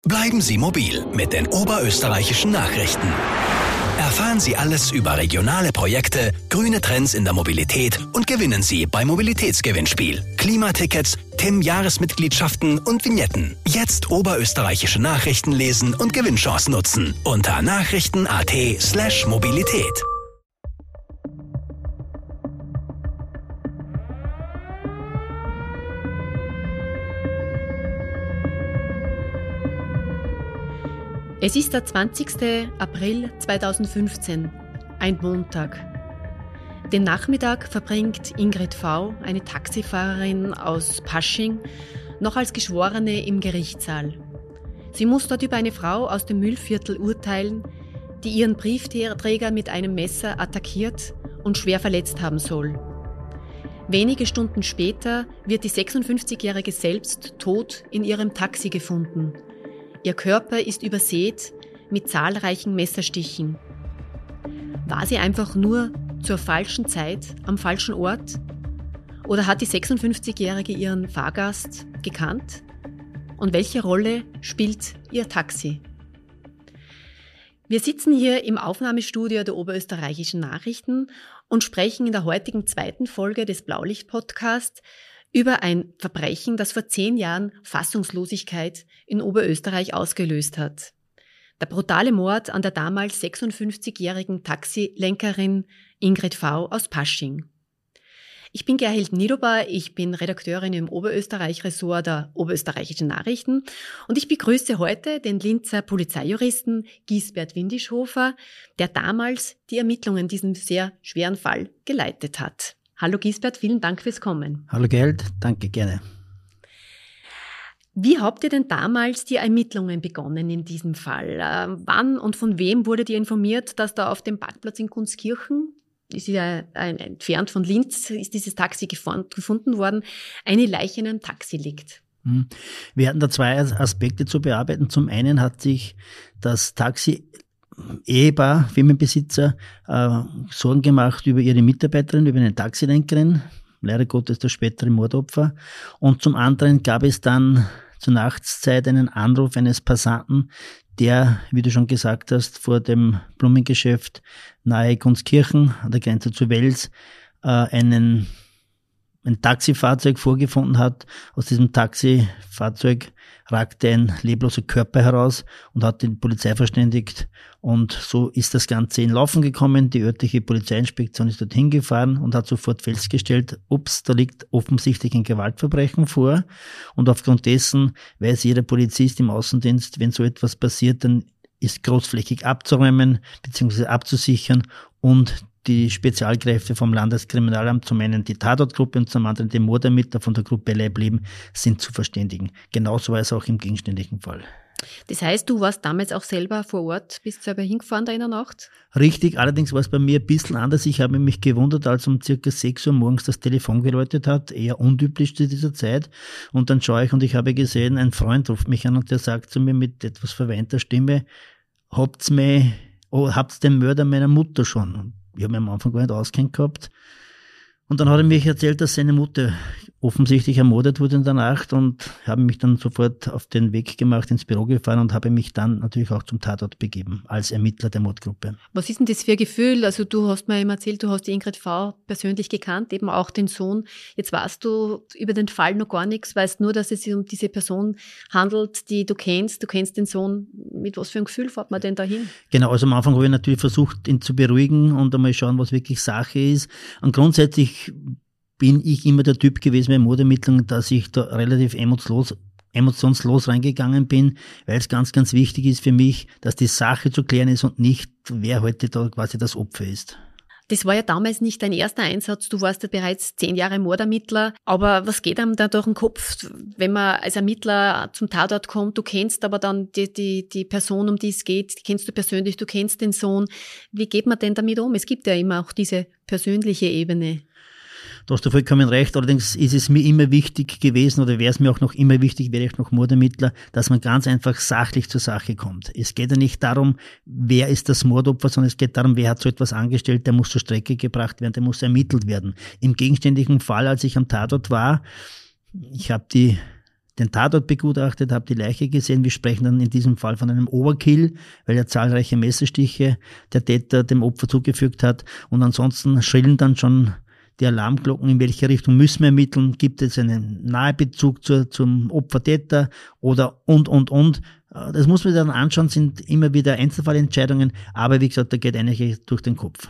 Bleiben Sie mobil mit den oberösterreichischen Nachrichten. Erfahren Sie alles über regionale Projekte, grüne Trends in der Mobilität und gewinnen Sie beim Mobilitätsgewinnspiel. Klimatickets, TIM-Jahresmitgliedschaften und Vignetten. Jetzt oberösterreichische Nachrichten lesen und Gewinnchancen nutzen. Unter nachrichten.at/Mobilität. Es ist der 20. April 2015, ein Montag. Den Nachmittag verbringt Ingrid V., eine Taxifahrerin aus Pasching, noch als Geschworene im Gerichtssaal. Sie muss dort über eine Frau aus dem Mühlviertel urteilen, die ihren Briefträger mit einem Messer attackiert und schwer verletzt haben soll. Wenige Stunden später wird die 56-Jährige selbst tot in ihrem Taxi gefunden. Ihr Körper ist übersät mit zahlreichen Messerstichen. War sie einfach nur zur falschen Zeit am falschen Ort? Oder hat die 56-Jährige ihren Fahrgast gekannt? Und welche Rolle spielt ihr Taxi? Wir sitzen hier im Aufnahmestudio der oberösterreichischen Nachrichten und sprechen in der heutigen zweiten Folge des Blaulicht-Podcasts über ein Verbrechen, das vor 10 Jahren Fassungslosigkeit in Oberösterreich ausgelöst hat. Der brutale Mord an der damals 56-jährigen Taxilenkerin Ingrid V. aus Pasching. Ich bin Gerhild Nidober, ich bin Redakteurin im Oberösterreich-Ressort der oberösterreichischen Nachrichten und ich begrüße heute den Linzer Polizeijuristen Gisbert Windischhofer, der damals die Ermittlungen in diesem sehr schweren Fall geleitet hat. Hallo Gisbert, vielen Dank fürs Kommen. Hallo Gerhild, danke, gerne. Wie habt ihr denn damals die Ermittlungen begonnen in diesem Fall? Wann und von wem wurdet ihr informiert, dass da auf dem Parkplatz in Gunskirchen, ist ja entfernt von Linz, ist dieses Taxi gefunden worden, eine Leiche in einem Taxi liegt? Wir hatten da 2 Aspekte zu bearbeiten. Zum einen hat sich das Taxi-Ehepaar, Firmenbesitzer, Sorgen gemacht über ihre Mitarbeiterin, über eine Taxilenkerin, leider Gottes das spätere Mordopfer. Und zum anderen gab es dann zur Nachtszeit einen Anruf eines Passanten, der, wie du schon gesagt hast, vor dem Blumengeschäft nahe Gunskirchen an der Grenze zu Wels ein Taxifahrzeug vorgefunden hat. Aus diesem Taxifahrzeug ragte ein lebloser Körper heraus und hat die Polizei verständigt. Und so ist das Ganze in Laufen gekommen. Die örtliche Polizeiinspektion ist dorthin gefahren und hat sofort festgestellt, da liegt offensichtlich ein Gewaltverbrechen vor. Und aufgrund dessen weiß jeder Polizist im Außendienst, wenn so etwas passiert, dann ist großflächig abzuräumen bzw. abzusichern und die Spezialkräfte vom Landeskriminalamt, zum einen die Tatortgruppe und zum anderen die Mordermittler von der Gruppe Leibleben, sind zu verständigen. Genauso war es auch im gegenständlichen Fall. Das heißt, du warst damals auch selber vor Ort, bist selber hingefahren da in der Nacht? Richtig, allerdings war es bei mir ein bisschen anders. Ich habe mich gewundert, als um circa 6 Uhr morgens das Telefon geläutet hat, eher untypisch zu dieser Zeit. Und dann schaue ich und ich habe gesehen, ein Freund ruft mich an und der sagt zu mir mit etwas verweinter Stimme, habt's den Mörder meiner Mutter schon? Ich habe mich am Anfang gar nicht auskennt gehabt. Und dann hat er mir erzählt, dass seine Mutter offensichtlich ermordet wurde in der Nacht und habe mich dann sofort auf den Weg gemacht, ins Büro gefahren und habe mich dann natürlich auch zum Tatort begeben, als Ermittler der Mordgruppe. Was ist denn das für ein Gefühl? Also du hast mir eben erzählt, du hast die Ingrid V. persönlich gekannt, eben auch den Sohn. Jetzt weißt du über den Fall noch gar nichts, weißt nur, dass es sich um diese Person handelt, die du kennst den Sohn. Mit was für einem Gefühl fährt man denn dahin? Genau, also am Anfang habe ich natürlich versucht, ihn zu beruhigen und einmal schauen, was wirklich Sache ist. Und grundsätzlich bin ich immer der Typ gewesen bei Mordermittlungen, dass ich da relativ emotionslos reingegangen bin, weil es ganz, ganz wichtig ist für mich, dass die Sache zu klären ist und nicht, wer heute da quasi das Opfer ist. Das war ja damals nicht dein erster Einsatz, du warst ja bereits 10 Jahre Mordermittler, aber was geht einem da durch den Kopf, wenn man als Ermittler zum Tatort kommt, du kennst aber dann die Person, um die es geht, die kennst du persönlich, du kennst den Sohn, wie geht man denn damit um? Es gibt ja immer auch diese persönliche Ebene. Da hast du vollkommen recht. Allerdings ist es mir immer wichtig gewesen oder wäre es mir auch noch immer wichtig, wäre ich noch Mordermittler, dass man ganz einfach sachlich zur Sache kommt. Es geht ja nicht darum, wer ist das Mordopfer, sondern es geht darum, wer hat so etwas angestellt, der muss zur Strecke gebracht werden, der muss ermittelt werden. Im gegenständigen Fall, als ich am Tatort war, ich habe den den Tatort begutachtet, habe die Leiche gesehen. Wir sprechen dann in diesem Fall von einem Overkill, weil er zahlreiche Messerstiche der Täter dem Opfer zugefügt hat. Und ansonsten schrillen dann schon die Alarmglocken, in welche Richtung müssen wir ermitteln, gibt es einen Nahebezug zum Opfer-Täter oder und. Das muss man dann anschauen, sind immer wieder Einzelfallentscheidungen, aber wie gesagt, da geht einiges durch den Kopf.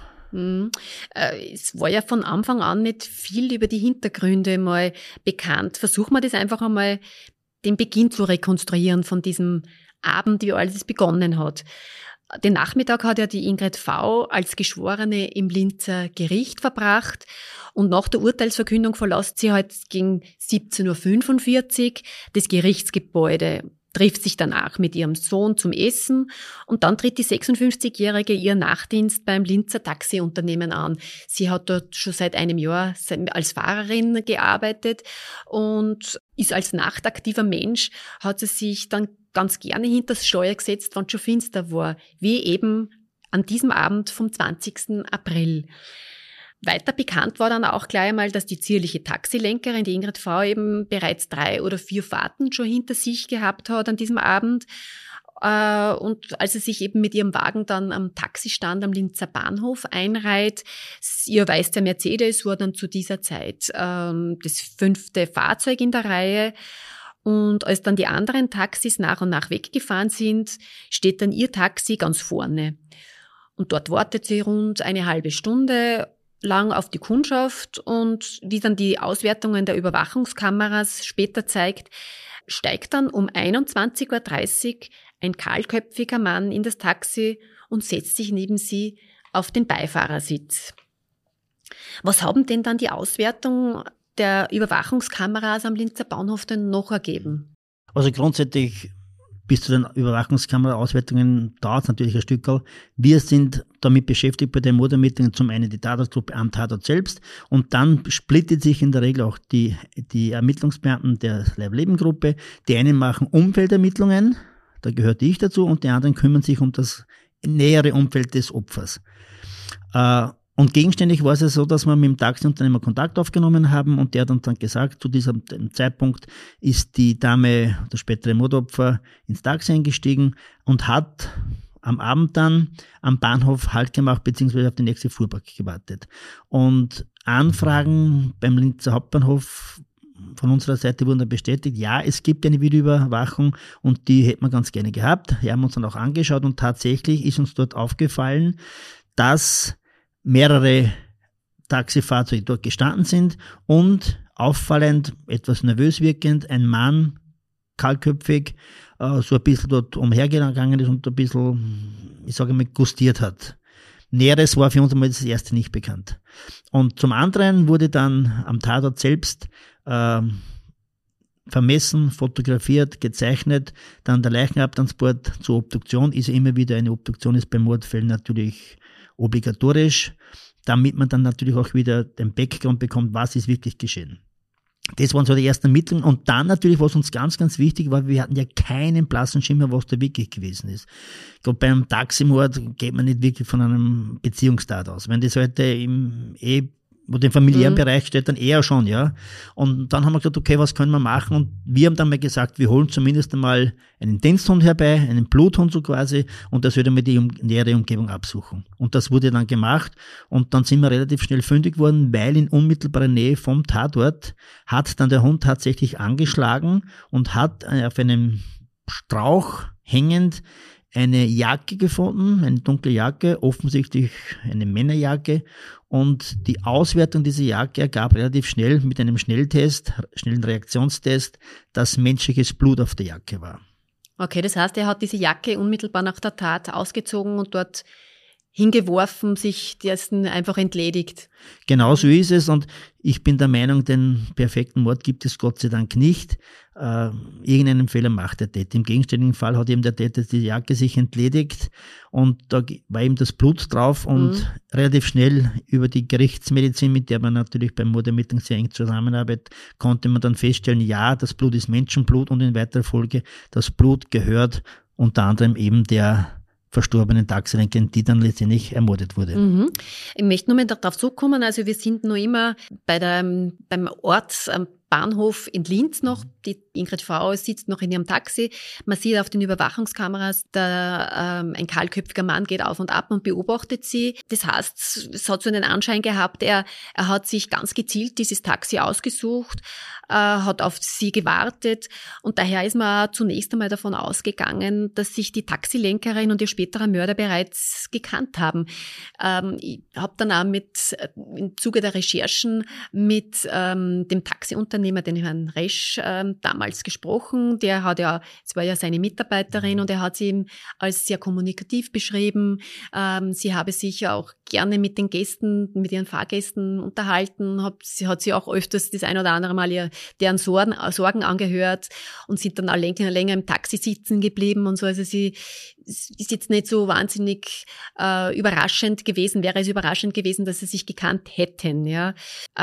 Es war ja von Anfang an nicht viel über die Hintergründe mal bekannt. Versuchen wir das einfach einmal, den Beginn zu rekonstruieren von diesem Abend, wie alles begonnen hat. Den Nachmittag hat ja die Ingrid V. als Geschworene im Linzer Gericht verbracht und nach der Urteilsverkündung verlässt sie halt gegen 17.45 Uhr das Gerichtsgebäude, trifft sich danach mit ihrem Sohn zum Essen und dann tritt die 56-Jährige ihren Nachtdienst beim Linzer Taxiunternehmen an. Sie hat dort schon seit einem Jahr als Fahrerin gearbeitet und ist als nachtaktiver Mensch, hat sie sich dann ganz gerne hinter das Steuer gesetzt, wenn es schon finster war, wie eben an diesem Abend vom 20. April. Weiter bekannt war dann auch gleich einmal, dass die zierliche Taxilenkerin, die Ingrid V. eben bereits 3 oder 4 Fahrten schon hinter sich gehabt hat an diesem Abend. Und als sie sich eben mit ihrem Wagen dann am Taxistand am Linzer Bahnhof einreiht, ihr weißer Mercedes war dann zu dieser Zeit das 5. Fahrzeug in der Reihe. Und als dann die anderen Taxis nach und nach weggefahren sind, steht dann ihr Taxi ganz vorne. Und dort wartet sie rund eine halbe Stunde lang auf die Kundschaft und wie dann die Auswertungen der Überwachungskameras später zeigt, steigt dann um 21.30 Uhr ein kahlköpfiger Mann in das Taxi und setzt sich neben sie auf den Beifahrersitz. Was haben denn dann die Auswertung der Überwachungskameras am Linzer Bahnhof denn noch ergeben? Also grundsätzlich bis zu den Überwachungskamera-Auswertungen dauert es natürlich ein Stückerl. Wir sind damit beschäftigt bei den Mordermittlungen zum einen die Tatortgruppe am Tatort selbst und dann splittet sich in der Regel auch die Ermittlungsbeamten der Leib-Leben-Gruppe. Die einen machen Umfeldermittlungen, da gehörte ich dazu, und die anderen kümmern sich um das nähere Umfeld des Opfers. Und gegenständig war es ja so, dass wir mit dem Taxiunternehmer Kontakt aufgenommen haben und der hat uns dann gesagt, zu diesem Zeitpunkt ist die Dame, das spätere Mordopfer, ins Taxi eingestiegen und hat am Abend dann am Bahnhof Halt gemacht bzw. auf die nächste Fuhrpark gewartet. Und Anfragen beim Linzer Hauptbahnhof von unserer Seite wurden dann bestätigt, ja, es gibt eine Videoüberwachung und die hätten wir ganz gerne gehabt. Wir haben uns dann auch angeschaut und tatsächlich ist uns dort aufgefallen, dass mehrere Taxifahrzeuge dort gestanden sind und auffallend, etwas nervös wirkend, ein Mann, kahlköpfig, so ein bisschen dort umhergegangen ist und ein bisschen, ich sage mal, gustiert hat. Näheres war für uns einmal das erste nicht bekannt. Und zum anderen wurde dann am Tatort selbst vermessen, fotografiert, gezeichnet, dann der Leichenabtransport zur Obduktion, ist ja immer wieder eine Obduktion, ist bei Mordfällen natürlich obligatorisch, damit man dann natürlich auch wieder den Background bekommt, was ist wirklich geschehen. Das waren so die ersten Ermittlungen und dann natürlich, was uns ganz, ganz wichtig war, wir hatten ja keinen blassen Schimmer, was da wirklich gewesen ist. Ich glaube, beim Taximord geht man nicht wirklich von einem Beziehungstat aus. Wenn das heute im wo den familiären Bereich steht, dann eher schon, ja. Und dann haben wir gesagt, okay, was können wir machen? Und wir haben dann mal gesagt, wir holen zumindest einmal einen Diensthund herbei, einen Bluthund so quasi, und der sollte mal die nähere Umgebung absuchen. Und das wurde dann gemacht und dann sind wir relativ schnell fündig geworden, weil in unmittelbarer Nähe vom Tatort hat dann der Hund tatsächlich angeschlagen und hat auf einem Strauch hängend eine Jacke gefunden, eine dunkle Jacke, offensichtlich eine Männerjacke, und die Auswertung dieser Jacke ergab relativ schnell mit einem schnellen Reaktionstest, dass menschliches Blut auf der Jacke war. Okay, das heißt, er hat diese Jacke unmittelbar nach der Tat ausgezogen und dort hingeworfen, sich dessen einfach entledigt. Genau so ist es, und ich bin der Meinung, den perfekten Mord gibt es Gott sei Dank nicht. Irgendeinen Fehler macht der Täter. Im gegenständigen Fall hat eben der Täter die Jacke sich entledigt und da war eben das Blut drauf und relativ schnell über die Gerichtsmedizin, mit der man natürlich beim Mordermittlung sehr eng zusammenarbeitet, konnte man dann feststellen, ja, das Blut ist Menschenblut und in weiterer Folge, das Blut gehört unter anderem eben der verstorbenen Taxilenkerin, die dann letztendlich ermordet wurde. Ich möchte nur mal darauf zurückkommen, also wir sind noch immer beim Ort am Bahnhof in Linz noch Die Ingrid V. sitzt noch in ihrem Taxi. Man sieht auf den Überwachungskameras, ein kahlköpfiger Mann geht auf und ab und beobachtet sie. Das heißt, es hat so einen Anschein gehabt, er hat sich ganz gezielt dieses Taxi ausgesucht, hat auf sie gewartet und daher ist man zunächst einmal davon ausgegangen, dass sich die Taxilenkerin und ihr späterer Mörder bereits gekannt haben. Ich habe dann auch im Zuge der Recherchen mit dem Taxiunternehmer, den Herrn Resch, damals gesprochen. Es war ja seine Mitarbeiterin und er hat sie ihm als sehr kommunikativ beschrieben. Sie habe sich auch gerne mit den Gästen, mit ihren Fahrgästen unterhalten, hat sie auch öfters das ein oder andere Mal deren Sorgen angehört und sind dann auch länger im Taxi sitzen geblieben und so. Also sie ist jetzt nicht so wahnsinnig wäre es überraschend gewesen, dass sie sich gekannt hätten, ja.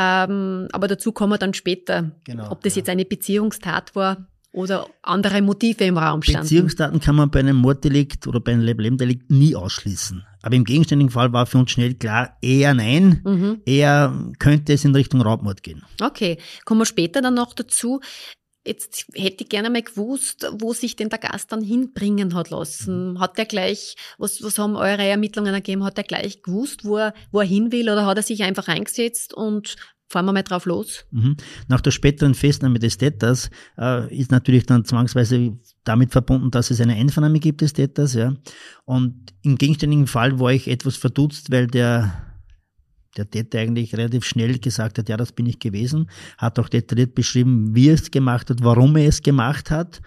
Aber dazu kommen wir dann später, genau, ob das jetzt eine Beziehungstat war oder andere Motive im Raum standen. Beziehungstaten kann man bei einem Morddelikt oder bei einem Lebenddelikt nie ausschließen. Aber im gegenständigen Fall war für uns schnell klar, eher nein, eher könnte es in Richtung Raubmord gehen. Okay, kommen wir später dann noch dazu. Jetzt hätte ich gerne mal gewusst, wo sich denn der Gast dann hinbringen hat lassen. Hat er gleich, was haben eure Ermittlungen ergeben, hat er gleich gewusst, wo er hin will oder hat er sich einfach eingesetzt und fahren wir mal drauf los? Nach der späteren Festnahme des Täters ist natürlich dann zwangsweise damit verbunden, dass es eine Einvernahme gibt des Täters. Ja. Und im gegenständigen Fall war ich etwas verdutzt, weil der Täter eigentlich relativ schnell gesagt hat, ja, das bin ich gewesen, hat auch detailliert beschrieben, wie er es gemacht hat, warum er es gemacht hat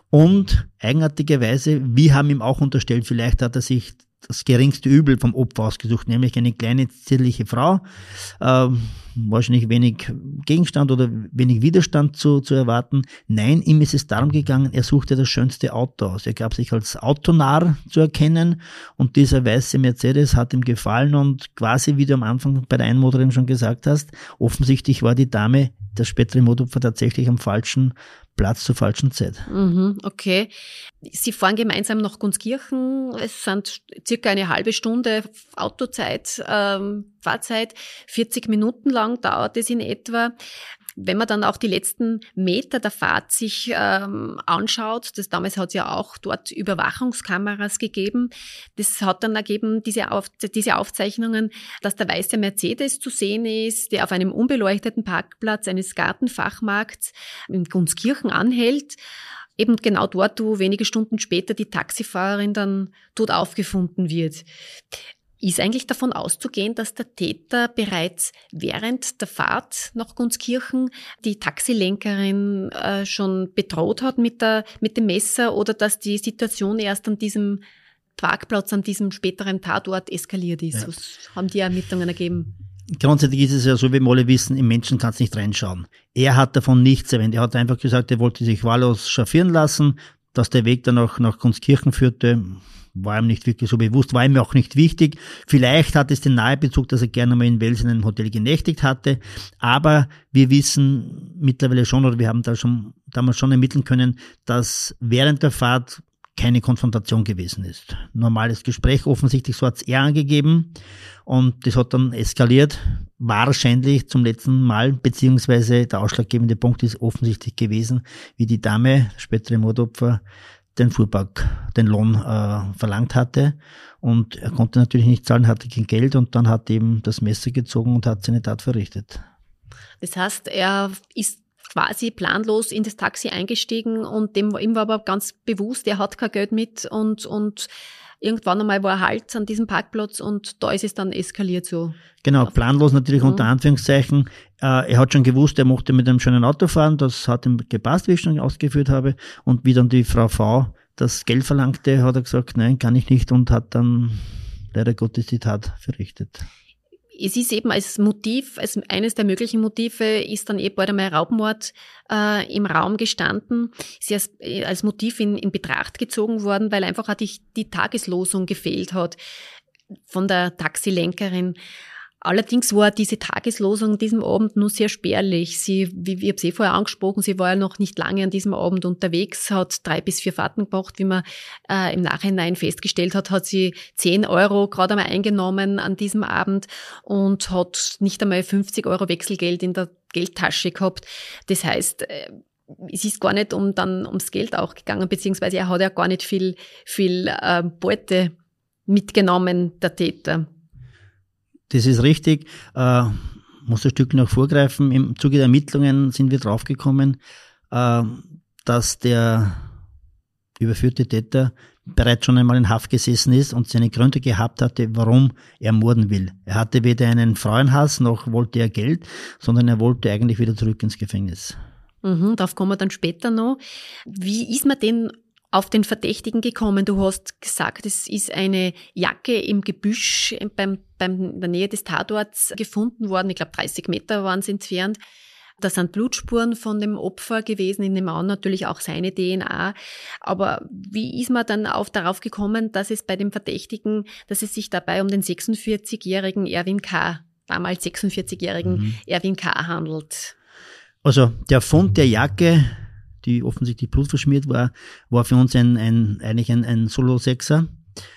und eigenartigerweise, wir haben ihm auch unterstellt, vielleicht hat er sich das geringste Übel vom Opfer ausgesucht, nämlich eine kleine, zierliche Frau, wahrscheinlich wenig Gegenstand oder wenig Widerstand zu erwarten. Nein, ihm ist es darum gegangen, er suchte das schönste Auto aus. Er gab sich als Autonarr zu erkennen und dieser weiße Mercedes hat ihm gefallen und quasi, wie du am Anfang bei der Einmotorin schon gesagt hast, offensichtlich war die Dame, das spätere Mordopfer, tatsächlich am falschen Platz zur falschen Zeit. Okay. Sie fahren gemeinsam nach Gunskirchen. Es sind circa eine halbe Stunde Autozeit, Fahrzeit. 40 Minuten lang dauert es in etwa. Wenn man dann auch die letzten Meter der Fahrt sich anschaut, damals hat es ja auch dort Überwachungskameras gegeben, das hat dann ergeben, diese Aufzeichnungen, dass der weiße Mercedes zu sehen ist, der auf einem unbeleuchteten Parkplatz eines Gartenfachmarkts in Gunskirchen anhält. Eben genau dort, wo wenige Stunden später die Taxifahrerin dann tot aufgefunden wird. Ist eigentlich davon auszugehen, dass der Täter bereits während der Fahrt nach Gunskirchen die Taxilenkerin schon bedroht hat mit dem Messer oder dass die Situation erst an diesem Parkplatz, an diesem späteren Tatort eskaliert ist? Ja. Was haben die Ermittlungen ergeben? Grundsätzlich ist es ja so, wie wir alle wissen, im Menschen kannst du nicht reinschauen. Er hat davon nichts erwähnt. Er hat einfach gesagt, er wollte sich wahllos chauffieren lassen, dass der Weg dann auch nach Gunskirchen führte. War ihm nicht wirklich so bewusst, war ihm auch nicht wichtig. Vielleicht hat es den Nahebezug, dass er gerne mal in Wels in einem Hotel genächtigt hatte. Aber wir wissen mittlerweile schon, oder wir haben damals schon ermitteln können, dass während der Fahrt keine Konfrontation gewesen ist. Normales Gespräch, offensichtlich, so hat es er angegeben. Und das hat dann eskaliert, wahrscheinlich zum letzten Mal, beziehungsweise der ausschlaggebende Punkt ist offensichtlich gewesen, wie die Dame, spätere Mordopfer, den Fuhrpark, den Lohn verlangt hatte und er konnte natürlich nicht zahlen, hatte kein Geld und dann hat eben das Messer gezogen und hat seine Tat verrichtet. Das heißt, er ist quasi planlos in das Taxi eingestiegen und ihm war aber ganz bewusst, er hat kein Geld mit und irgendwann einmal war er halt an diesem Parkplatz und da ist es dann eskaliert so. Genau, planlos natürlich unter Anführungszeichen. Er hat schon gewusst, er mochte mit einem schönen Auto fahren, das hat ihm gepasst, wie ich schon ausgeführt habe. Und wie dann die Frau V das Geld verlangte, hat er gesagt, nein, kann ich nicht und hat dann leider Gottes die Tat verrichtet. Es ist eben als Motiv, als eines der möglichen Motive, ist dann bald einmal Raubmord im Raum gestanden. Sie ist als Motiv in Betracht gezogen worden, weil einfach auch die Tageslosung gefehlt hat von der Taxilenkerin. Allerdings war diese Tageslosung diesem Abend nur sehr spärlich. Ich habe sie vorher angesprochen, sie war ja noch nicht lange an diesem Abend unterwegs, hat 3 bis 4 Fahrten gemacht. Wie man im Nachhinein festgestellt hat, hat sie 10 Euro gerade einmal eingenommen an diesem Abend und hat nicht einmal 50 Euro Wechselgeld in der Geldtasche gehabt. Das heißt, es ist gar nicht ums Geld auch gegangen, beziehungsweise er hat ja gar nicht viel Beute mitgenommen, der Täter. Das ist richtig. Muss ein Stück noch vorgreifen. Im Zuge der Ermittlungen sind wir draufgekommen, dass der überführte Täter bereits schon einmal in Haft gesessen ist und seine Gründe gehabt hatte, warum er morden will. Er hatte weder einen Frauenhass, noch wollte er Geld, sondern er wollte eigentlich wieder zurück ins Gefängnis. Darauf kommen wir dann später noch. Wie ist man denn auf den Verdächtigen gekommen? Du hast gesagt, es ist eine Jacke im Gebüsch in der Nähe des Tatorts gefunden worden. Ich glaube, 30 Meter waren es entfernt. Da sind Blutsspuren von dem Opfer gewesen, in dem Mann natürlich auch seine DNA. Aber wie ist man dann darauf gekommen, dass es bei dem Verdächtigen, dass es sich dabei um den 46-jährigen Erwin K., damals 46-jährigen Erwin K. handelt? Also der Fund der Jacke, die offensichtlich blutverschmiert war für uns eigentlich ein Solo-Sechser.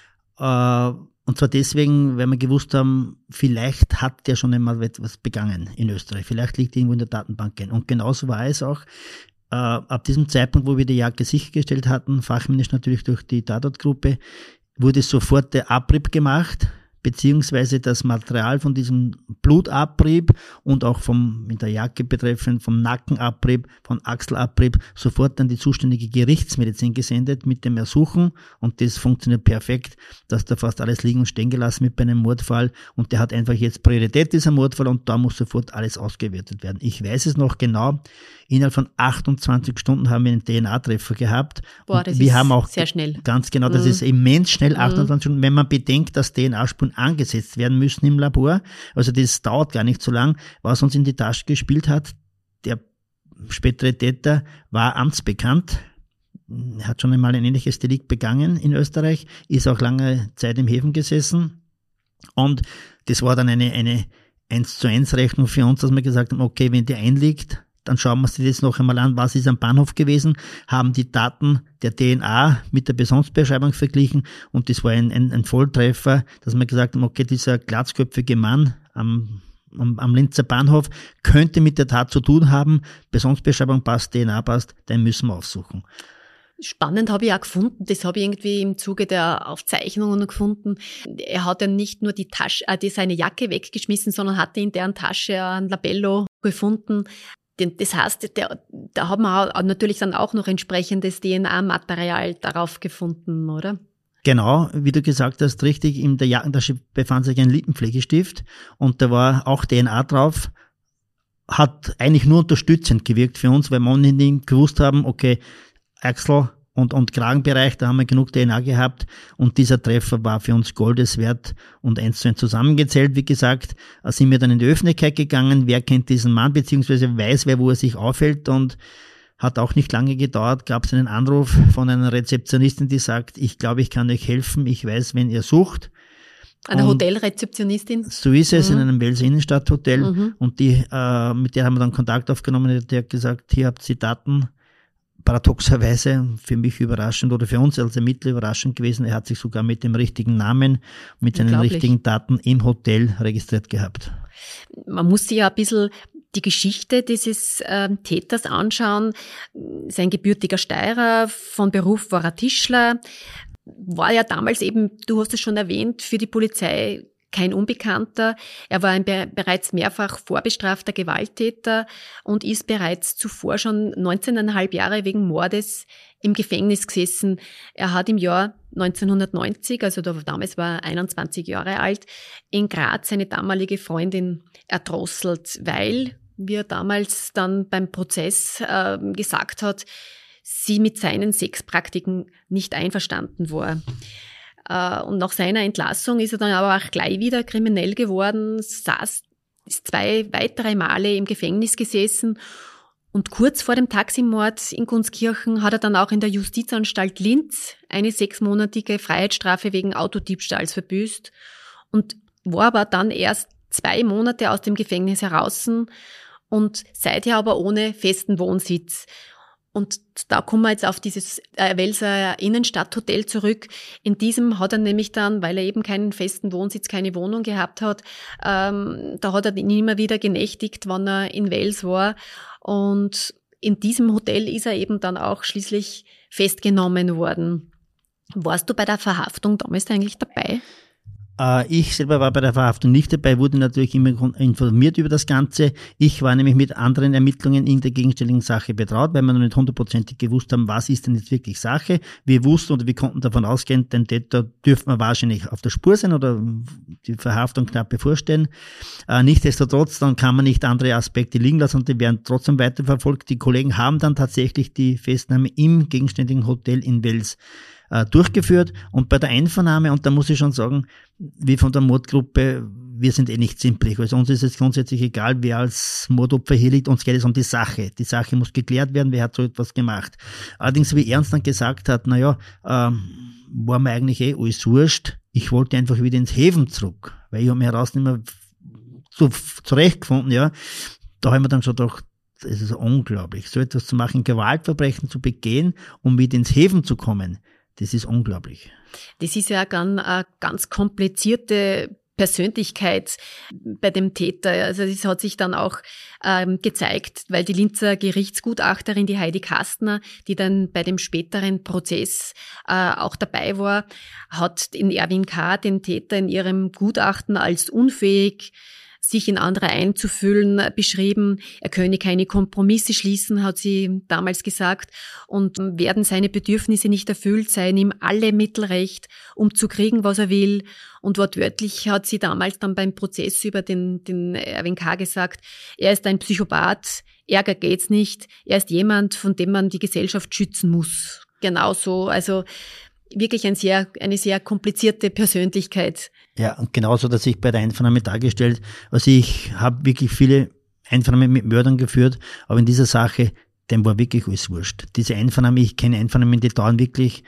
Und zwar deswegen, weil wir gewusst haben, vielleicht hat der schon einmal etwas begangen in Österreich. Vielleicht liegt irgendwo in der Datenbank ein. Und genauso war es auch. Ab diesem Zeitpunkt, wo wir die Jacke sichergestellt hatten, fachmännisch natürlich durch die Tatortgruppe, wurde sofort der Abrieb gemacht, beziehungsweise das Material von diesem Blutabrieb und auch mit der Jacke betreffend vom Nackenabrieb, von Achselabrieb sofort an die zuständige Gerichtsmedizin gesendet mit dem Ersuchen, und das funktioniert perfekt, dass da fast alles liegen und stehen gelassen wird bei einem Mordfall, und der hat einfach jetzt Priorität, dieser Mordfall, und da muss sofort alles ausgewertet werden. Ich weiß es noch genau, innerhalb von 28 Stunden haben wir einen DNA-Treffer gehabt. Boah, das wir ist haben auch sehr schnell. Ganz genau, das ist immens schnell, 28 Stunden, wenn man bedenkt, dass DNA-Spuren angesetzt werden müssen im Labor. Also das dauert gar nicht so lang. Was uns in die Tasche gespielt hat, der spätere Täter war amtsbekannt. Er hat schon einmal ein ähnliches Delikt begangen in Österreich, ist auch lange Zeit im Häfen gesessen. Und das war dann eine 1:1 Rechnung für uns, dass wir gesagt haben, okay, wenn der einliegt, dann schauen wir uns das noch einmal an, was ist am Bahnhof gewesen, haben die Daten der DNA mit der Personenbeschreibung verglichen, und das war ein Volltreffer, dass wir gesagt haben, okay, dieser glatzköpfige Mann am Linzer Bahnhof könnte mit der Tat zu tun haben, Personenbeschreibung passt, DNA passt, den müssen wir aufsuchen. Spannend habe ich auch gefunden, das habe ich irgendwie im Zuge der Aufzeichnungen gefunden. Er hat ja nicht nur seine Jacke weggeschmissen, sondern hatte in deren Tasche ein Labello gefunden. Das heißt, da haben wir natürlich dann auch noch entsprechendes DNA-Material darauf gefunden, oder? Genau, wie du gesagt hast, richtig, in der Jackentasche befand sich ein Lippenpflegestift und da war auch DNA drauf. Hat eigentlich nur unterstützend gewirkt für uns, weil wir nicht gewusst haben, okay, Achsel und Kragenbereich, da haben wir genug DNA gehabt, und dieser Treffer war für uns Goldes wert, und 1:1 zusammengezählt, wie gesagt, sind wir dann in die Öffentlichkeit gegangen, wer kennt diesen Mann, beziehungsweise weiß wer, wo er sich aufhält, und hat auch nicht lange gedauert, gab es einen Anruf von einer Rezeptionistin, die sagt, ich glaube, ich kann euch helfen, ich weiß, wen ihr sucht. Eine Hotelrezeptionistin? So ist es, in einem Welser Innenstadthotel, und mit der haben wir dann Kontakt aufgenommen, die hat gesagt, hier habt ihr Daten. Paradoxerweise für mich überraschend oder für uns als Ermittler überraschend gewesen, er hat sich sogar mit dem richtigen Namen, mit seinen richtigen Daten im Hotel registriert gehabt. Man muss sich ja ein bisschen die Geschichte dieses Täters anschauen. Sein gebürtiger Steirer, von Beruf war er Tischler, war ja damals eben, du hast es schon erwähnt, für die Polizei kein Unbekannter. Er war ein bereits mehrfach vorbestrafter Gewalttäter und ist bereits zuvor schon 19,5 Jahre wegen Mordes im Gefängnis gesessen. Er hat im Jahr 1990, also damals war er 21 Jahre alt, in Graz seine damalige Freundin erdrosselt, weil, wie er damals dann beim Prozess gesagt hat, sie mit seinen Sexpraktiken nicht einverstanden war. Und nach seiner Entlassung ist er dann aber auch gleich wieder kriminell geworden, ist 2 weitere Male im Gefängnis gesessen, und kurz vor dem Taximord in Gunskirchen hat er dann auch in der Justizanstalt Linz eine 6-monatige Freiheitsstrafe wegen Autodiebstahls verbüßt und war aber dann erst 2 Monate aus dem Gefängnis heraus und seither aber ohne festen Wohnsitz. Und da kommen wir jetzt auf dieses Welser Innenstadthotel zurück. In diesem hat er nämlich dann, weil er eben keinen festen Wohnsitz, keine Wohnung gehabt hat, da hat er ihn immer wieder genächtigt, wann er in Wels war. Und in diesem Hotel ist er eben dann auch schließlich festgenommen worden. Warst du bei der Verhaftung damals eigentlich dabei? Ich selber war bei der Verhaftung nicht dabei, wurde natürlich immer informiert über das Ganze. Ich war nämlich mit anderen Ermittlungen in der gegenständlichen Sache betraut, weil wir noch nicht hundertprozentig gewusst haben, was ist denn jetzt wirklich Sache. Wir wussten oder wir konnten davon ausgehen, den Täter dürften wir wahrscheinlich auf der Spur sein oder die Verhaftung knapp bevorstehen. Nichtsdestotrotz, dann kann man nicht andere Aspekte liegen lassen und die werden trotzdem weiterverfolgt. Die Kollegen haben dann tatsächlich die Festnahme im gegenständigen Hotel in Wels durchgeführt und bei der Einvernahme, und da muss ich schon sagen, wie von der Mordgruppe, wir sind nicht zimperlich. Also uns ist es grundsätzlich egal, wer als Mordopfer hier liegt, uns geht es um die Sache. Die Sache muss geklärt werden, wer hat so etwas gemacht. Allerdings, wie er uns dann gesagt hat, war mir eigentlich alles wurscht, ich wollte einfach wieder ins Häfen zurück, weil ich habe mich heraus nicht mehr zurechtgefunden, ja. Da haben wir dann schon gedacht, es ist unglaublich, so etwas zu machen, Gewaltverbrechen zu begehen, um wieder ins Häfen zu kommen. Das ist unglaublich. Das ist ja eine ganz komplizierte Persönlichkeit bei dem Täter. Also das hat sich dann auch gezeigt, weil die Linzer Gerichtsgutachterin, die Heidi Kastner, die dann bei dem späteren Prozess auch dabei war, hat den Erwin K., den Täter, in ihrem Gutachten als unfähig, sich in andere einzufühlen, beschrieben. Er könne keine Kompromisse schließen, hat sie damals gesagt. Und werden seine Bedürfnisse nicht erfüllt, seien ihm alle Mittel recht, um zu kriegen, was er will. Und wortwörtlich hat sie damals dann beim Prozess über den Erwin K. gesagt, er ist ein Psychopath, Ärger geht's nicht, er ist jemand, von dem man die Gesellschaft schützen muss. Genauso, also wirklich eine sehr komplizierte Persönlichkeit. Ja, und genauso, dass ich bei der Einvernahme dargestellt, also ich habe wirklich viele Einvernahmen mit Mördern geführt, aber in dieser Sache, dem war wirklich alles wurscht. Diese Einvernahme, ich kenne Einvernahmen, die dauern wirklich,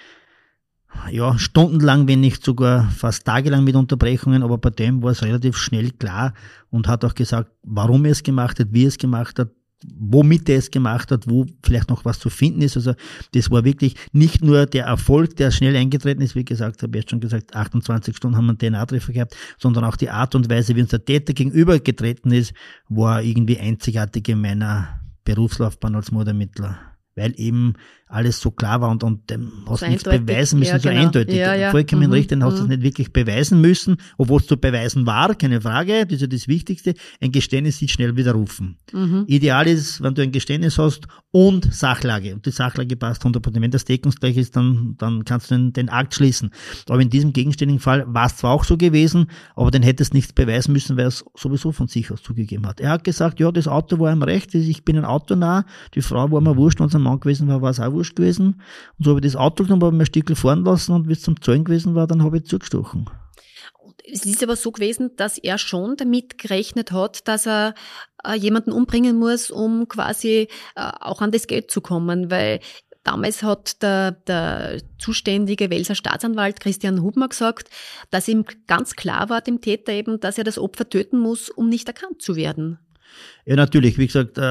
stundenlang, wenn nicht sogar fast tagelang mit Unterbrechungen, aber bei dem war es relativ schnell klar und hat auch gesagt, warum er es gemacht hat, wie er es gemacht hat, womit er es gemacht hat, wo vielleicht noch was zu finden ist. Also das war wirklich nicht nur der Erfolg, der schnell eingetreten ist, wie gesagt, habe ich jetzt schon gesagt, 28 Stunden haben wir einen DNA-Treffer gehabt, sondern auch die Art und Weise, wie uns der Täter gegenübergetreten ist, war irgendwie einzigartig in meiner Berufslaufbahn als Mordermittler. Weil eben alles so klar war und hast so nichts beweisen müssen, so eindeutig. Ja. Vollkommen richtig, dann hast du es nicht wirklich beweisen müssen, obwohl es zu beweisen war, keine Frage, das ist ja das Wichtigste. Ein Geständnis sieht schnell widerrufen. Ideal ist, wenn du ein Geständnis hast und Sachlage. Und die Sachlage passt 100%. Wenn das deckungsgleich ist, dann kannst du den Akt schließen. Aber in diesem gegenständigen Fall war es zwar auch so gewesen, aber dann hättest du nichts beweisen müssen, weil er es sowieso von sich aus zugegeben hat. Er hat gesagt, ja, das Auto war ihm recht, ich bin ein Autonah, die Frau war mir wurscht, wenn es ein Mann gewesen war, war es auch wurscht gewesen. Und so habe ich das Auto genommen, habe mir ein Stückchen fahren lassen und wie es zum Zeugen gewesen war, dann habe ich zugestochen. Es ist aber so gewesen, dass er schon damit gerechnet hat, dass er jemanden umbringen muss, um quasi auch an das Geld zu kommen, weil damals hat der zuständige Welser Staatsanwalt Christian Hubner gesagt, dass ihm ganz klar war, dem Täter eben, dass er das Opfer töten muss, um nicht erkannt zu werden. Ja, natürlich, wie gesagt,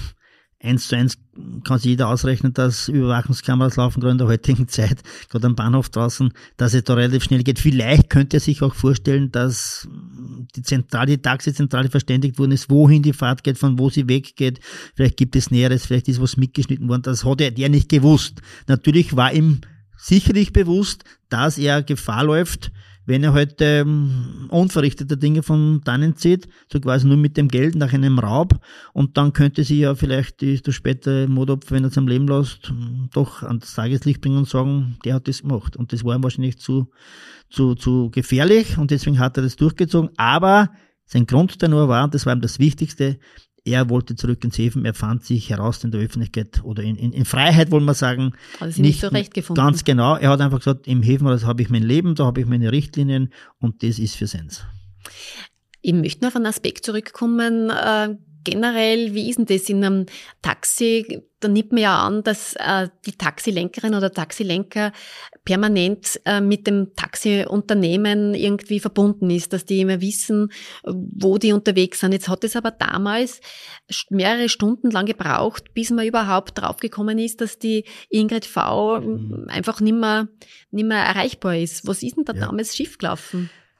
1:1 kann sich jeder ausrechnen, dass Überwachungskameras laufen, gerade in der heutigen Zeit, gerade am Bahnhof draußen, dass es da relativ schnell geht. Vielleicht könnte er sich auch vorstellen, dass die Taxizentrale verständigt worden ist, wohin die Fahrt geht, von wo sie weggeht. Vielleicht gibt es Näheres, vielleicht ist was mitgeschnitten worden. Das hat er nicht gewusst. Natürlich war ihm sicherlich bewusst, dass er Gefahr läuft, wenn er heute unverrichtete Dinge von dannen zieht, so quasi nur mit dem Geld nach einem Raub, und dann könnte sie ja vielleicht das spätere Mordopfer, wenn er es am Leben lässt, doch ans Tageslicht bringen und sagen, der hat das gemacht. Und das war ihm wahrscheinlich zu gefährlich und deswegen hat er das durchgezogen. Aber sein Grundtenor war, und das war ihm das Wichtigste, er wollte zurück ins Häfen, er fand sich heraus in der Öffentlichkeit oder in Freiheit, wollen wir sagen. Hat sie nicht zurechtgefunden. Ganz genau. Er hat einfach gesagt, im Häfen habe ich mein Leben, da habe ich meine Richtlinien und das ist für Sens. Ich möchte noch auf einen Aspekt zurückkommen. Generell, wie ist denn das in einem Taxi? Da nimmt man ja an, dass die Taxilenkerin oder Taxilenker permanent mit dem Taxiunternehmen irgendwie verbunden ist, dass die immer wissen, wo die unterwegs sind. Jetzt hat es aber damals mehrere Stunden lang gebraucht, bis man überhaupt draufgekommen ist, dass die Ingrid V. einfach nicht mehr erreichbar ist. Was ist denn da damals schiefgelaufen?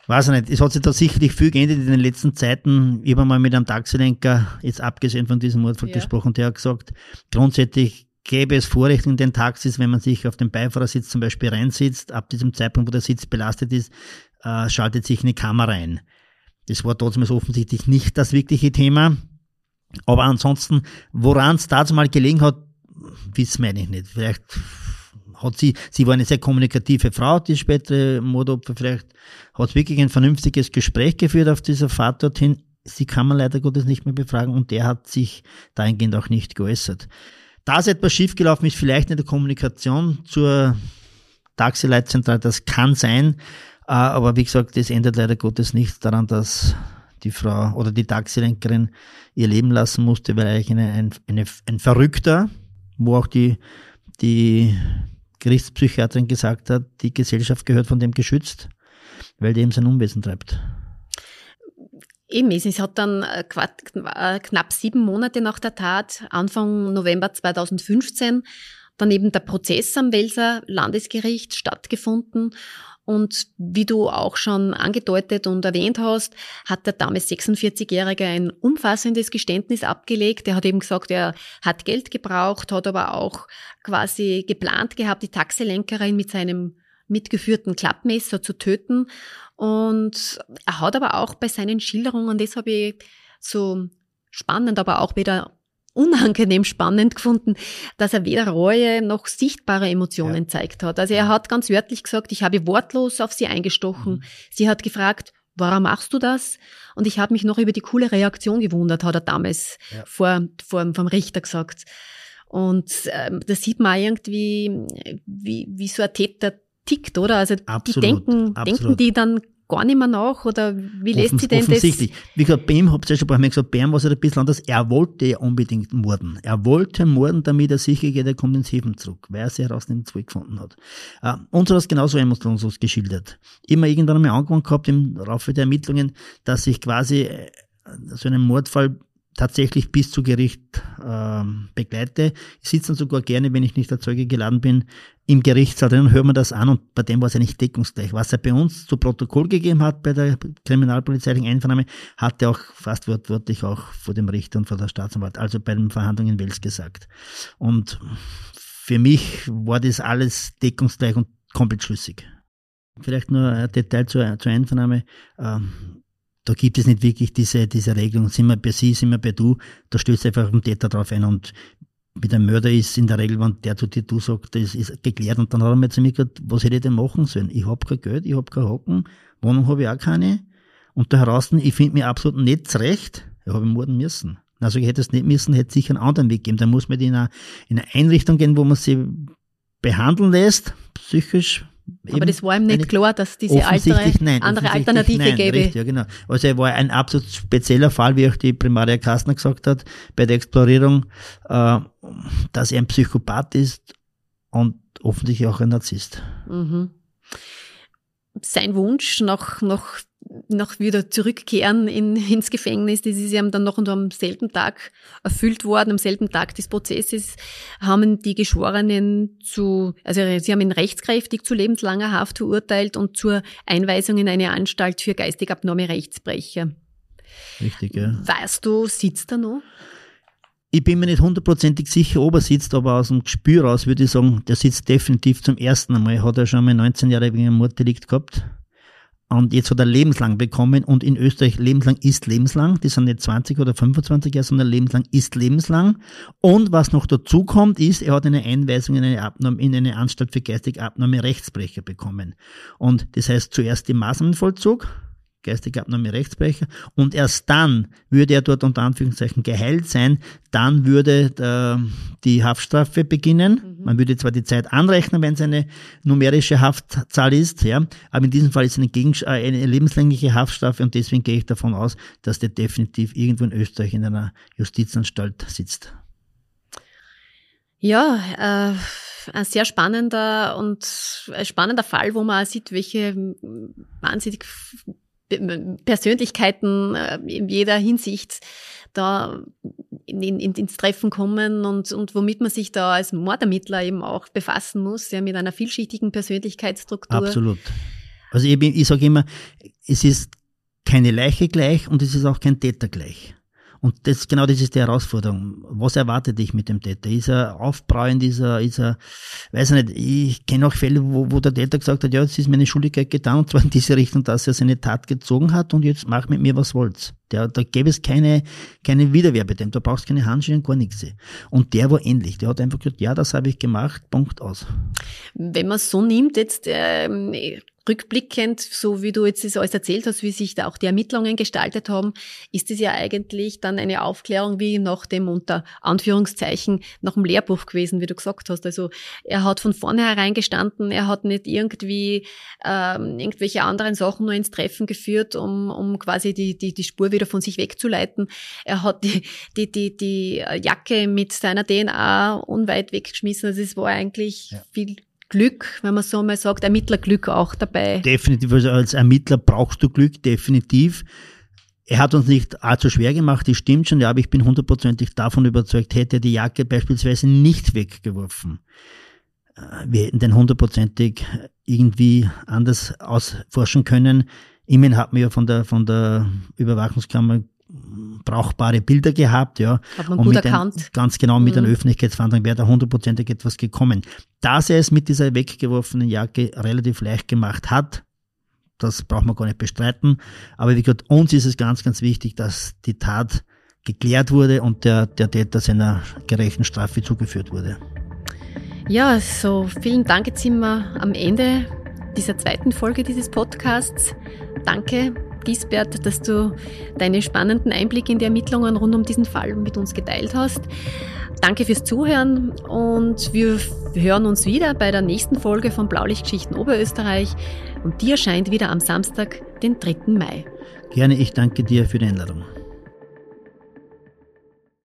Weiß ich nicht, es hat sich da sicherlich viel geändert in den letzten Zeiten. Ich habe mal mit einem Taxilenker, jetzt abgesehen von diesem Mordfall gesprochen, der hat gesagt, grundsätzlich gäbe es Vorrechte in den Taxis, wenn man sich auf den Beifahrersitz zum Beispiel reinsitzt, ab diesem Zeitpunkt, wo der Sitz belastet ist, schaltet sich eine Kamera ein. Das war damals offensichtlich nicht das wirkliche Thema. Aber ansonsten, woran es dazu mal gelegen hat, wissen wir eigentlich nicht. Vielleicht hat sie war eine sehr kommunikative Frau, die spätere Mordopfer, vielleicht hat wirklich ein vernünftiges Gespräch geführt auf dieser Fahrt dorthin. Sie kann man leider Gottes nicht mehr befragen und der hat sich dahingehend auch nicht geäußert. Dass etwas schiefgelaufen ist, vielleicht in der Kommunikation zur Taxileitzentrale, das kann sein, aber wie gesagt, das ändert leider Gottes nichts daran, dass die Frau oder die Taxilenkerin ihr Leben lassen musste, weil eigentlich ein Verrückter, wo auch die Gerichtspsychiaterin gesagt hat, die Gesellschaft gehört von dem geschützt, weil der eben sein Unwesen treibt. Eben, es hat dann knapp 7 Monate nach der Tat, Anfang November 2015, dann eben der Prozess am Welser Landesgericht stattgefunden. Und wie du auch schon angedeutet und erwähnt hast, hat der damals 46-Jährige ein umfassendes Geständnis abgelegt. Er hat eben gesagt, er hat Geld gebraucht, hat aber auch quasi geplant gehabt, die Taxilenkerin mit seinem mitgeführten Klappmesser zu töten. Und er hat aber auch bei seinen Schilderungen, das habe ich so spannend, aber auch wieder unangenehm spannend gefunden, dass er weder Reue noch sichtbare Emotionen zeigt hat. Also er hat ganz wörtlich gesagt, ich habe wortlos auf sie eingestochen. Sie hat gefragt, warum machst du das? Und ich habe mich noch über die coole Reaktion gewundert, hat er damals vom Richter gesagt. Und da sieht man irgendwie, wie so ein Täter tickt, oder? Also absolut, denken die dann gar nicht mehr nach, oder wie lässt sie denn das? Offensichtlich. Wie gesagt, bei ihm, habt ihr ja schon ein paar Mal gesagt, bei ihm war es halt ein bisschen anders. Er wollte ja unbedingt morden. Er wollte morden, damit er sicher geht, er kommt ins Leben zurück, weil er sich heraus nicht zurückgefunden hat. Uns hat das genauso emotionslos geschildert. Immer irgendwann einmal angefangen gehabt im Laufe der Ermittlungen, dass ich quasi so einen Mordfall tatsächlich bis zu Gericht begleite. Ich sitze dann sogar gerne, wenn ich nicht der Zeuge geladen bin, im Gerichtssaal drin und höre mir das an, und bei dem war es ja nicht deckungsgleich. Was er bei uns zu Protokoll gegeben hat bei der kriminalpolizeilichen Einvernahme, hat er auch fast wortwörtlich auch vor dem Richter und vor der Staatsanwalt, also bei den Verhandlungen in Wels gesagt. Und für mich war das alles deckungsgleich und komplett schlüssig. Vielleicht nur ein Detail zur Einvernahme. Da gibt es nicht wirklich diese Regelung, sind wir bei sie, sind wir bei du, da stößt einfach auf den Täter drauf ein, und mit einem Mörder ist in der Regel, wenn der zu dir du sagt, das ist geklärt, und dann hat er mir zu mir gesagt, was hätte ich denn machen sollen? Ich hab kein Geld, ich hab keinen Hocken, Wohnung habe ich auch keine, und da heraus, ich finde mich absolut nicht zurecht, ich habe morden müssen. Also ich hätte es nicht müssen, hätte sicher einen anderen Weg geben, da muss man in eine Einrichtung gehen, wo man sie behandeln lässt, psychisch. Aber das war ihm nicht klar, dass diese andere Alternative gäbe. Richtig, ja, genau. Also er war ein absolut spezieller Fall, wie auch die Primaria Kastner gesagt hat, bei der Explorierung, dass er ein Psychopath ist und offensichtlich auch ein Narzisst. Mhm. Sein Wunsch nach wieder zurückkehren ins Gefängnis, das ist ihm dann noch und am selben Tag erfüllt worden. Am selben Tag des Prozesses haben die Geschworenen sie haben ihn rechtskräftig zu lebenslanger Haft verurteilt und zur Einweisung in eine Anstalt für geistig abnorme Rechtsbrecher. Richtig, ja. Weißt du, sitzt er noch? Ich bin mir nicht 100% sicher, ob er sitzt, aber aus dem Gespür raus würde ich sagen, der sitzt definitiv zum ersten Mal. Hat er schon mal 19 Jahre wegen einem Morddelikt gehabt. Und jetzt hat er lebenslang bekommen, und in Österreich lebenslang ist lebenslang. Die sind nicht 20 oder 25 Jahre, sondern lebenslang ist lebenslang. Und was noch dazu kommt, ist, er hat eine Einweisung in eine Anstalt für geistig abnorme Rechtsbrecher bekommen. Und das heißt zuerst im Maßnahmenvollzug, geistig abnorme Rechtsbrecher, und erst dann würde er dort unter Anführungszeichen geheilt sein, dann würde die Haftstrafe beginnen. Man würde zwar die Zeit anrechnen, wenn es eine numerische Haftzahl ist, ja, aber in diesem Fall ist es eine lebenslängliche Haftstrafe, und deswegen gehe ich davon aus, dass der definitiv irgendwo in Österreich in einer Justizanstalt sitzt. Ja, ein sehr spannender Fall, wo man sieht, welche wahnsinnig Persönlichkeiten in jeder Hinsicht da ins Treffen kommen und womit man sich da als Mordermittler eben auch befassen muss, ja, mit einer vielschichtigen Persönlichkeitsstruktur. Absolut. Also ich sage immer, es ist keine Leiche gleich und es ist auch kein Täter gleich. Und das ist die Herausforderung. Was erwartet dich mit dem Täter? Ist er aufbrauend, ist er, weiß ich nicht, ich kenne auch Fälle, wo der Täter gesagt hat, ja, jetzt ist meine Schuldigkeit getan, und zwar in diese Richtung, dass er seine Tat gezogen hat und jetzt mach mit mir, was wollt's. Da gäbe es keine Widerwehr bei dem, da brauchst keine Handschellen, gar nichts. Und der war ähnlich, der hat einfach gesagt, ja, das habe ich gemacht, Punkt, aus. Wenn man es so nimmt, jetzt rückblickend, so wie du jetzt das alles erzählt hast, wie sich da auch die Ermittlungen gestaltet haben, ist es ja eigentlich dann eine Aufklärung wie nach dem, unter Anführungszeichen, nach dem Lehrbuch gewesen, wie du gesagt hast. Also er hat von vornherein gestanden, er hat nicht irgendwie irgendwelche anderen Sachen nur ins Treffen geführt, um quasi die Spur wieder von sich wegzuleiten. Er hat die Jacke mit seiner DNA unweit weggeschmissen. Also es war eigentlich viel Glück, wenn man so mal sagt, Ermittlerglück auch dabei. Definitiv, also als Ermittler brauchst du Glück, definitiv. Er hat uns nicht allzu schwer gemacht, das stimmt schon, ja, aber ich bin 100%ig davon überzeugt, hätte er die Jacke beispielsweise nicht weggeworfen. Wir hätten den 100%ig irgendwie anders ausforschen können. Immerhin hat man ja von der Überwachungskammer brauchbare Bilder gehabt, ja. Hat man gut erkannt. Ganz genau, mit einer Öffentlichkeitsverhandlung wäre da 100%ig etwas gekommen. Dass er es mit dieser weggeworfenen Jacke relativ leicht gemacht hat, das braucht man gar nicht bestreiten. Aber wie gesagt, uns ist es ganz, ganz wichtig, dass die Tat geklärt wurde und der Täter seiner gerechten Strafe zugeführt wurde. Ja, so vielen Dank. Jetzt sind wir am Ende dieser zweiten Folge dieses Podcasts. Danke, Gisbert, dass du deine spannenden Einblicke in die Ermittlungen rund um diesen Fall mit uns geteilt hast. Danke fürs Zuhören und wir hören uns wieder bei der nächsten Folge von Blaulichtgeschichten Oberösterreich und die erscheint wieder am Samstag, den 3. Mai. Gerne, ich danke dir für die Einladung.